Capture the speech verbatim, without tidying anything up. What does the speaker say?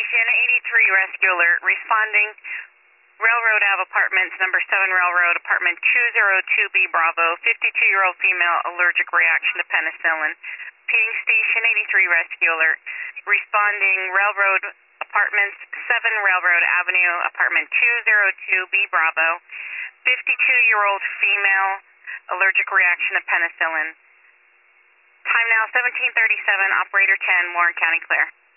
Station eighty-three rescue alert. Responding Railroad Ave Apartments, number seven Railroad, apartment two oh two B Bravo, fifty-two-year-old female, allergic reaction to penicillin. Repeating Station eighty-three rescue alert. Responding Railroad Apartments, seven Railroad Avenue, apartment two oh two B Bravo, fifty-two-year-old female, allergic reaction to penicillin. Time now seventeen thirty-seven, operator ten, Warren County clear.